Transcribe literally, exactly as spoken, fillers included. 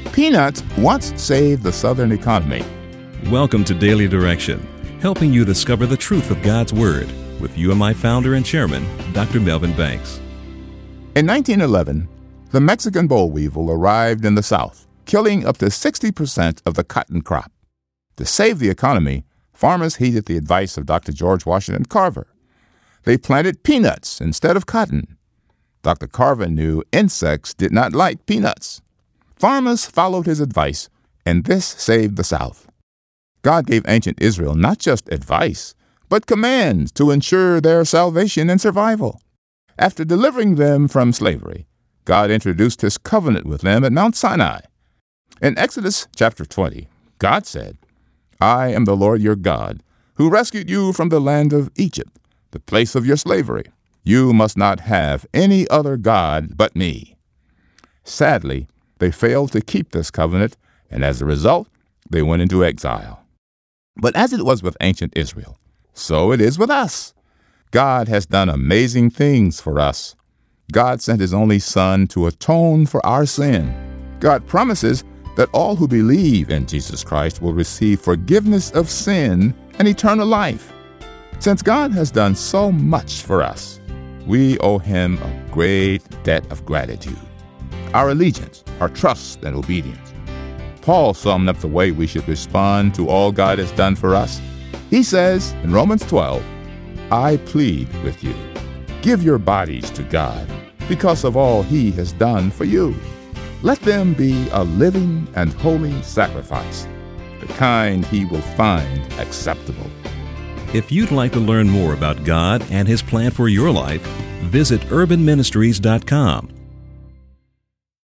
Peanuts once saved the Southern economy. Welcome to Daily Direction, helping you discover the truth of God's Word with U M I founder and chairman, Doctor Melvin Banks. In nineteen eleven, the Mexican boll weevil arrived in the South, killing up to sixty percent of the cotton crop. To save the economy, farmers heeded the advice of Doctor George Washington Carver. They planted peanuts instead of cotton. Doctor Carver knew insects did not like peanuts. Farmers followed his advice, and this saved the South. God gave ancient Israel not just advice, but commands to ensure their salvation and survival. After delivering them from slavery, God introduced his covenant with them at Mount Sinai. In Exodus chapter twenty, God said, "I am the Lord your God, who rescued you from the land of Egypt, the place of your slavery. You must not have any other God but me." Sadly, they failed to keep this covenant, and as a result, they went into exile. But as it was with ancient Israel, so it is with us. God has done amazing things for us. God sent his only Son to atone for our sin. God promises that all who believe in Jesus Christ will receive forgiveness of sin and eternal life. Since God has done so much for us, we owe him a great debt of gratitude. Our allegiance, our trust, and obedience. Paul summed up the way we should respond to all God has done for us. He says in Romans twelve, "I plead with you, give your bodies to God because of all he has done for you. Let them be a living and holy sacrifice, the kind he will find acceptable." If you'd like to learn more about God and his plan for your life, visit urban ministries dot com.